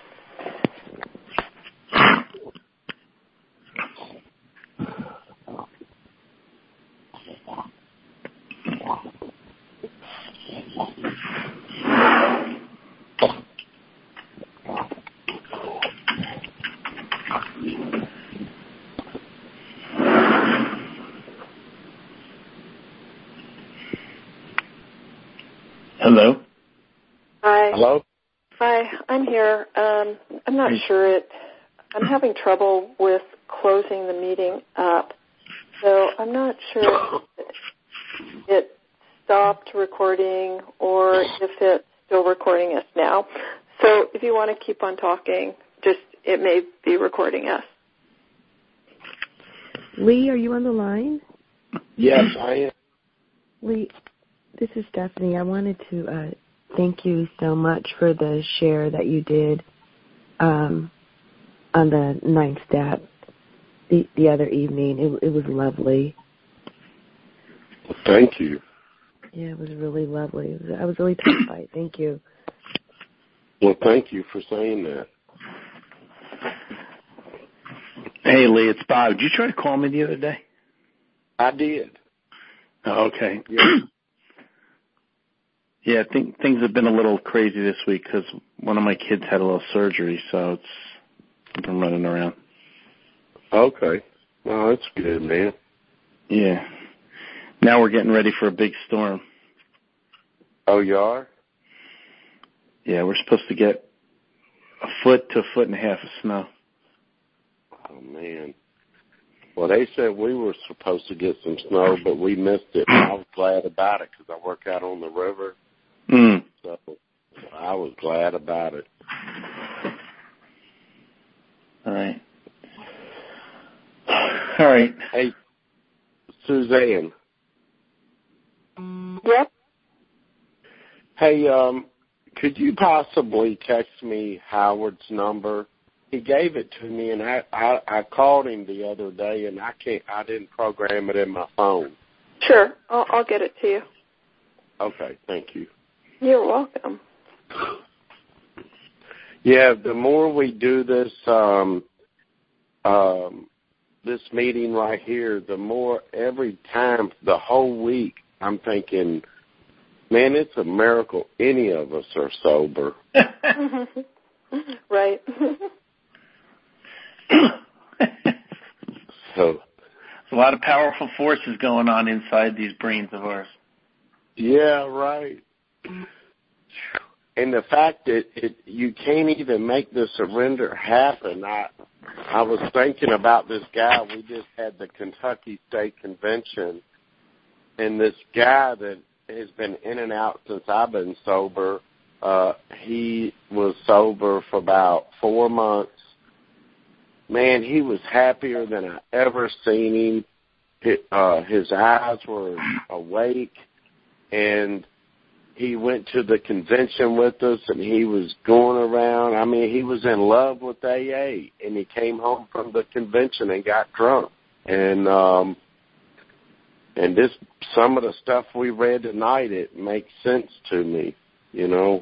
Hello? Hi. Hello? Hi, I'm here. Um, I'm not sure it... I'm having trouble with closing the meeting up, so I'm not sure if it stopped recording or if it's still recording us now. So if you want to keep on talking, just it may be recording us. Lee, are you on the line? Yes, I am. Lee, this is Stephanie. I wanted to uh, thank you so much for the share that you did um, on the ninth step the, the other evening. It, it was lovely. Thank you. Yeah, it was really lovely. It was, I was really touched by it. Thank you. Well, thank you for saying that. Hey, Lee, it's Bob. Did you try to call me the other day? I did. Oh, okay. Yeah. Yeah, I think things have been a little crazy this week because one of my kids had a little surgery, so it's I've been running around. Okay. Well, that's good, man. Yeah. Now we're getting ready for a big storm. Oh, you are? Yeah, we're supposed to get a foot to a foot and a half of snow. Oh, man. Well, they said we were supposed to get some snow, but we missed it. I was glad about it because I work out on the river. Mm. So I was glad about it. All right. All right. Hey, Suzanne. Yep. Hey, um, could you possibly text me Howard's number? he gave it to me, and I, I I called him the other day, and I can't I didn't program it in my phone. Sure, I'll, I'll get it to you. Okay, thank you. You're welcome. Yeah, the more we do this um, um, this meeting right here, the more every time, the whole week, I'm thinking, man, it's a miracle any of us are sober. Right. So, a lot of powerful forces going on inside these brains of ours. Yeah, right. And the fact that it, you can't even make the surrender happen. I, I was thinking about this guy. We just had the Kentucky State Convention, and this guy that has been in and out since I've been sober, uh, he was sober for about four months. Man, he was happier than I ever seen him. His, uh, his eyes were awake, and he went to the convention with us, and he was going around. I mean, he was in love with A A, and he came home from the convention and got drunk. And um, and this, some of the stuff we read tonight, it makes sense to me, you know.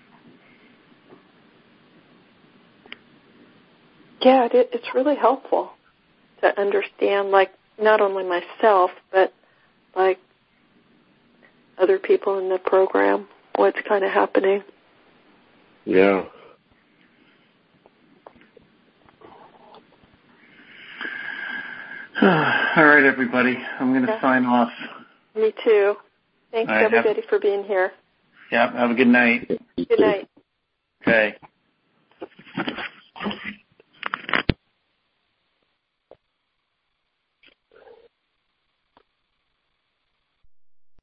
Yeah, it, it's really helpful to understand, like, not only myself, but, like, other people in the program, what's kind of happening. Yeah. All right, everybody. I'm going to yeah. sign off. Me too. Thanks, right, everybody, have, for being here. Yeah, have a good night. Good night. Okay.